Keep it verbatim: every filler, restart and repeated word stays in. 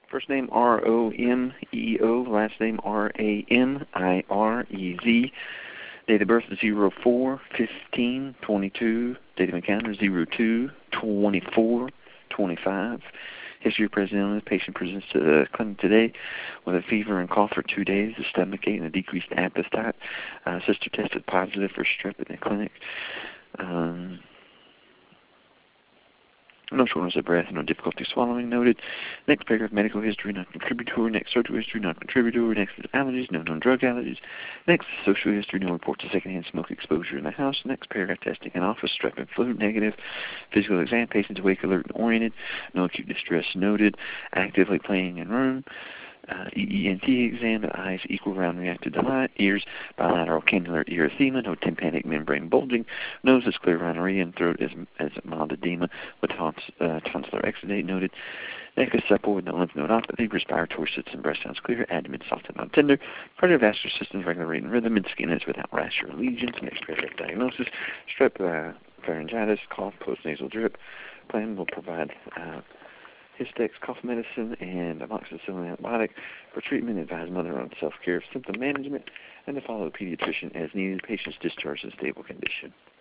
First name R O M E O, last name R A M I R E Z. Date of birth zero four fifteen twenty-two. Date of encounter zero two twenty-four twenty-five. History of present illness. Patient presents to the clinic today with a fever and cough for two days, a stomachache, and a decreased appetite. Uh, sister tested positive for strep in the clinic. Um, no shortness of breath, no difficulty swallowing noted. Next paragraph, medical history, non-contributory. Next, surgical history, non-contributory. Next is allergies, no known drug allergies. Next is social history, no reports of secondhand smoke exposure in the house. Next paragraph, testing in office, strep and flu, negative. Physical exam, patients awake, alert, and oriented. No acute distress noted. Actively playing in room. Uh, E E N T exam, the eyes equal round reacted to light, ears bilateral cannular erythema, no tympanic membrane bulging, nose is clear rhinorrhea, and throat is, is mild edema with tons, uh, tonsillar exudate noted. Neck is supple with no lymph nodopathy, respiratory system, breast sounds clear, abdomen soft and not tender, cardiovascular system regular rate and rhythm, and skin is without rash or lesions. Next paragraph, diagnosis, strep uh, pharyngitis, cough, postnasal drip. Plan will provide uh, Histex cough medicine and amoxicillin antibiotic for treatment. Advise mother on self-care of symptom management and to follow a pediatrician as needed. Patient's discharged in stable condition.